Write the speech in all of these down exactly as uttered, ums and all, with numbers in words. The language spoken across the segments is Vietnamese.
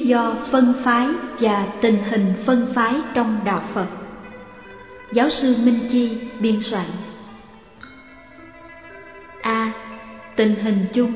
do phân phái và tình hình phân phái trong đạo Phật. Giáo sư Minh Chi biên soạn. A. Tình hình chung.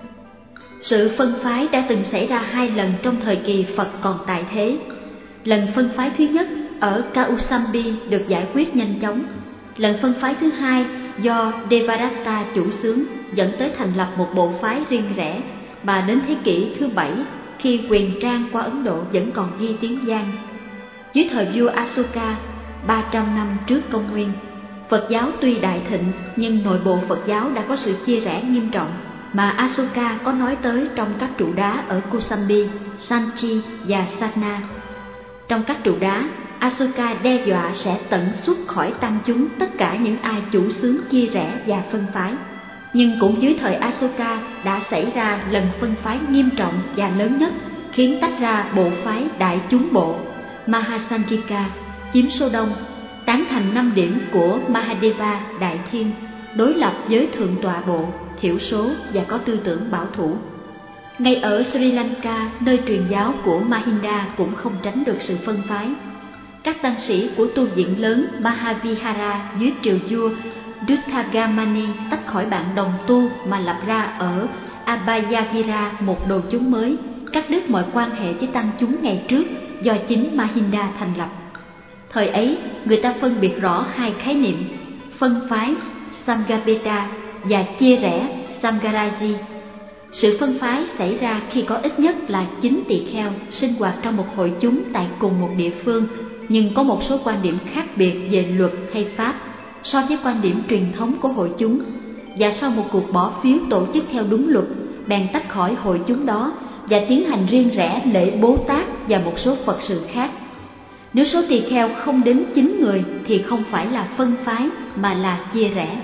Sự phân phái đã từng xảy ra hai lần trong thời kỳ Phật còn tại thế. Lần phân phái thứ nhất ở Kausambi được giải quyết nhanh chóng. Lần phân phái thứ hai do Devadatta chủ xướng dẫn tới thành lập một bộ phái riêng rẽ, mà đến thế kỷ thứ bảy, khi quyền trang qua Ấn Độ vẫn còn ghi tiếng vang. Dưới thời vua Asoka, ba trăm năm trước công nguyên, Phật giáo tuy đại thịnh nhưng nội bộ Phật giáo đã có sự chia rẽ nghiêm trọng, mà Asoka có nói tới trong các trụ đá ở Kosambi, Sanchi và Satna. Trong các trụ đá, Asoka đe dọa sẽ tận xuất khỏi tăng chúng tất cả những ai chủ xướng chia rẽ và phân phái. Nhưng cũng dưới thời Asoka đã xảy ra lần phân phái nghiêm trọng và lớn nhất, khiến tách ra bộ phái Đại Chúng Bộ Mahasanghika chiếm số đông, tán thành năm điểm của Mahadeva Đại Thiên, đối lập với Thượng Tọa Bộ thiểu số và có tư tưởng bảo thủ. Ngay ở Sri Lanka, nơi truyền giáo của Mahinda cũng không tránh được sự phân phái. Các tăng sĩ của tu viện lớn Mahavihara dưới triều vua Dutthagamani tách khỏi bạn đồng tu mà lập ra ở Abhayagira một đồ chúng mới, cắt đứt mọi quan hệ với tăng chúng ngày trước do chính Mahinda thành lập. Thời ấy, người ta phân biệt rõ hai khái niệm: phân phái Samgabeda và chia rẽ Samgaraji. Sự phân phái xảy ra khi có ít nhất là chín tỳ kheo sinh hoạt trong một hội chúng tại cùng một địa phương, nhưng có một số quan điểm khác biệt về luật hay pháp so với quan điểm truyền thống của hội chúng, và sau một cuộc bỏ phiếu tổ chức theo đúng luật, bèn tách khỏi hội chúng đó và tiến hành riêng rẽ lễ Bố Tát và một số Phật sự khác. Nếu số tỳ kheo không đến chín người thì không phải là phân phái mà là chia rẽ.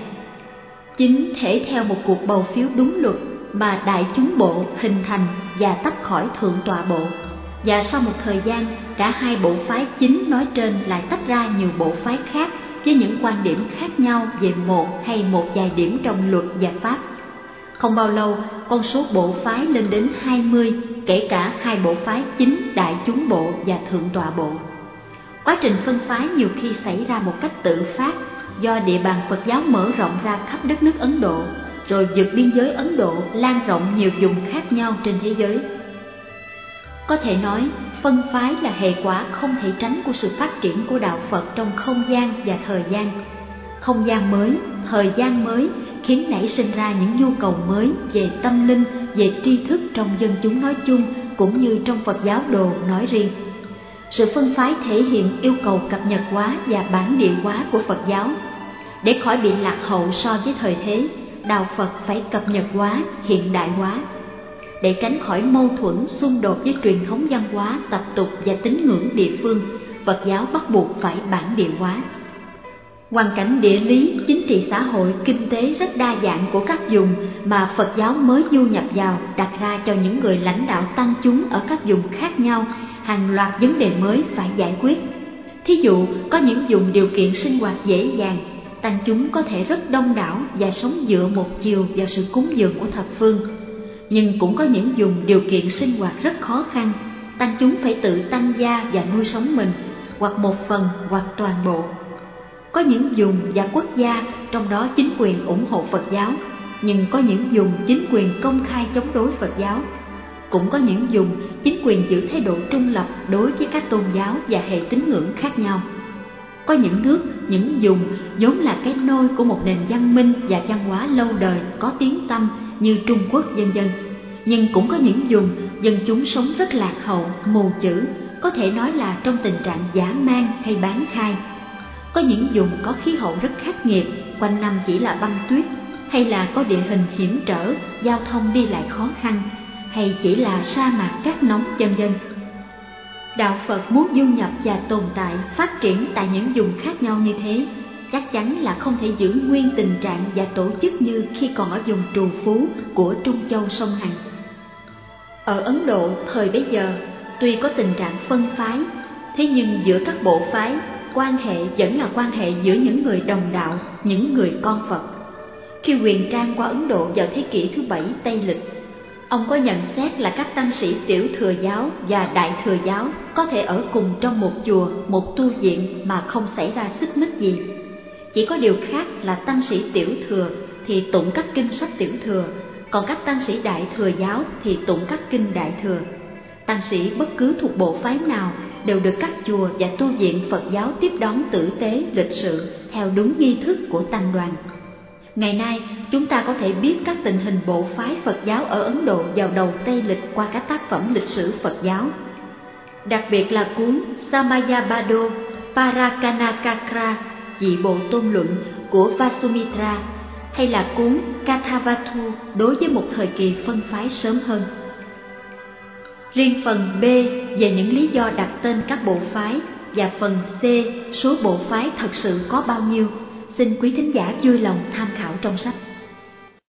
Chính thể theo một cuộc bầu phiếu đúng luật mà Đại Chúng Bộ hình thành và tách khỏi Thượng Tọa Bộ, và sau một thời gian cả hai bộ phái chính nói trên lại tách ra nhiều bộ phái khác với những quan điểm khác nhau về một hay một vài điểm trong luật và pháp. Không bao lâu, con số bộ phái lên đến hai mươi, kể cả hai bộ phái chính Đại Chúng Bộ và Thượng Tọa Bộ. Quá trình phân phái nhiều khi xảy ra một cách tự phát do địa bàn Phật giáo mở rộng ra khắp đất nước Ấn Độ, rồi vượt biên giới Ấn Độ lan rộng nhiều vùng khác nhau trên thế giới. Có thể nói, phân phái là hệ quả không thể tránh của sự phát triển của đạo Phật trong không gian và thời gian. Không gian mới, thời gian mới khiến nảy sinh ra những nhu cầu mới về tâm linh, về tri thức trong dân chúng nói chung cũng như trong Phật giáo đồ nói riêng. Sự phân phái thể hiện yêu cầu cập nhật hóa và bản địa hóa của Phật giáo. Để khỏi bị lạc hậu so với thời thế, đạo Phật phải cập nhật hóa, hiện đại hóa. Để tránh khỏi mâu thuẫn, xung đột với truyền thống văn hóa, tập tục và tín ngưỡng địa phương, Phật giáo bắt buộc phải bản địa hóa. Hoàn cảnh địa lý, chính trị xã hội, kinh tế rất đa dạng của các vùng mà Phật giáo mới du nhập vào đặt ra cho những người lãnh đạo tăng chúng ở các vùng khác nhau hàng loạt vấn đề mới phải giải quyết. Thí dụ, có những vùng điều kiện sinh hoạt dễ dàng, tăng chúng có thể rất đông đảo và sống dựa một chiều vào sự cúng dường của thập phương. Nhưng cũng có những vùng điều kiện sinh hoạt rất khó khăn, tăng chúng phải tự tăng gia và nuôi sống mình, hoặc một phần hoặc toàn bộ. Có những vùng và quốc gia trong đó chính quyền ủng hộ Phật giáo, nhưng có những vùng chính quyền công khai chống đối Phật giáo. Cũng có những vùng chính quyền giữ thái độ trung lập đối với các tôn giáo và hệ tín ngưỡng khác nhau. Có những nước, những vùng vốn là cái nôi của một nền văn minh và văn hóa lâu đời có tiếng tăm như Trung Quốc vân vân. Nhưng cũng có những vùng dân chúng sống rất lạc hậu, mù chữ, có thể nói là trong tình trạng dã man hay bán khai. Có những vùng có khí hậu rất khắc nghiệt, quanh năm chỉ là băng tuyết, hay là có địa hình hiểm trở, giao thông đi lại khó khăn, hay chỉ là sa mạc cát nóng vân vân. Đạo Phật muốn du nhập và tồn tại, phát triển tại những vùng khác nhau như thế, chắc chắn là không thể giữ nguyên tình trạng và tổ chức như khi còn ở vùng trù phú của Trung Châu sông Hằng. Ở Ấn Độ thời bấy giờ, tuy có tình trạng phân phái, thế nhưng giữa các bộ phái, quan hệ vẫn là quan hệ giữa những người đồng đạo, những người con Phật. Khi Huyền Trang qua Ấn Độ vào thế kỷ thứ bảy Tây Lịch, Ông có nhận xét là các tăng sĩ tiểu thừa giáo và đại thừa giáo có thể ở cùng trong một chùa, một tu viện mà không xảy ra xích mích gì. Chỉ có điều khác là tăng sĩ tiểu thừa thì tụng các kinh sách tiểu thừa, còn các tăng sĩ đại thừa giáo thì tụng các kinh đại thừa. Tăng sĩ bất cứ thuộc bộ phái nào đều được các chùa và tu viện Phật giáo tiếp đón tử tế, lịch sự theo đúng nghi thức của tăng đoàn. Ngày nay, chúng ta có thể biết các tình hình bộ phái Phật giáo ở Ấn Độ vào đầu Tây lịch qua các tác phẩm lịch sử Phật giáo. Đặc biệt là cuốn Samayabado Parakanakakra, dị bộ tôn luận của Vasumitra, hay là cuốn Kathavathu đối với một thời kỳ phân phái sớm hơn. Riêng phần B về những lý do đặt tên các bộ phái và phần C số bộ phái thật sự có bao nhiêu, xin quý thính giả vui lòng tham khảo trong sách.